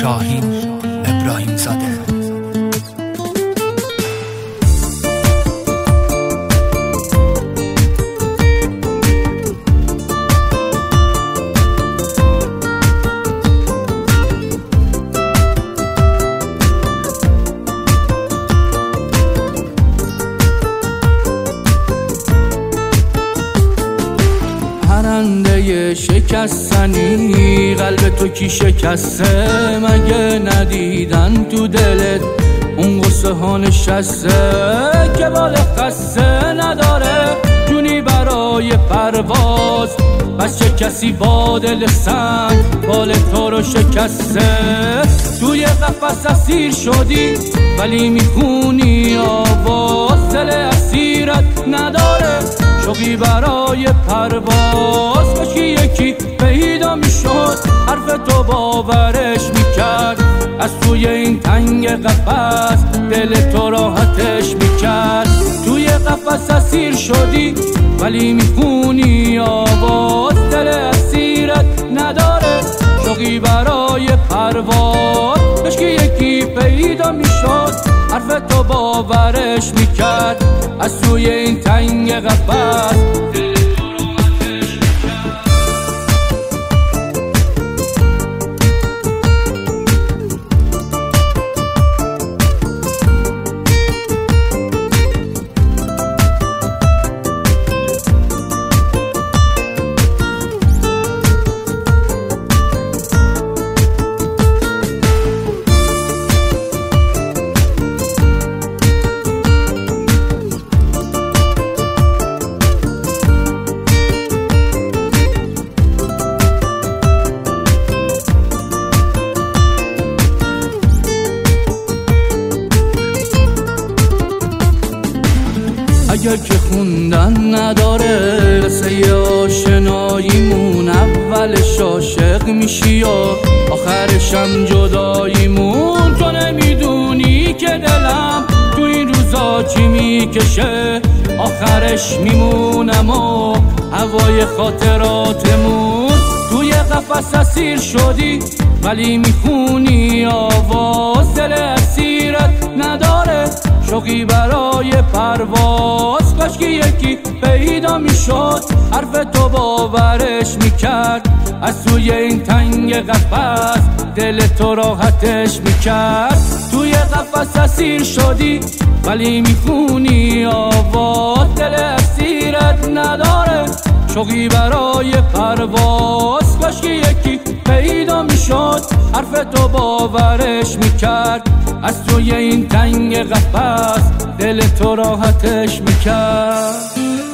شاهین ابراهیم زاده. پرنده شکستنی قلب تو کی شکسته؟ مگه ندیدن تو دلت اون قصه ها نشسته که بال قصه نداره جونی برای پرواز؟ بس چه کسی با دل سنگ بال تو رو شکسته؟ توی قفس اسیر شدی ولی میخونی آواز، دل اسیرت نداره شوقی برای پرواز. کاشکی یکی پیدا میشد حرف تو باورش میکرد، از توی این تنگ قفس دل تو راحتش میکرد. توی قفس اسیر شدی ولی میخونی آواز، دل اسیرت نداره شوقی برای پرواز. کاشکی یکی پیدا میشد حرف تو باورش میکرد، از توی این تنگ قفس دل تو راحتش میکرد. اگر که خوندن نداره قصه آشناییمون، اولش عاشق میشی و آخرشم جداییمون. تو نمیدونی که دلم تو این روزا چی میکشه، آخرش میمونم و هوای خاطراتمون. توی قفس اسیر شدی ولی میخونی آواز، دل اسیرت نداره شوقی برای پرواز. کاشکی یکی پیدا میشد حرف تو باورش میکرد، از توی این تنگ قفس دل تو راحتش میکرد. توی قفس اسیر شدی ولی میخونی آواز، دل اسیرت نداره شوقی برای پرواز. کاشکی یکی پیدا میشد حرف تو باورش میکرد، از توی این تنگ قفس دل تو راحتش میکرد.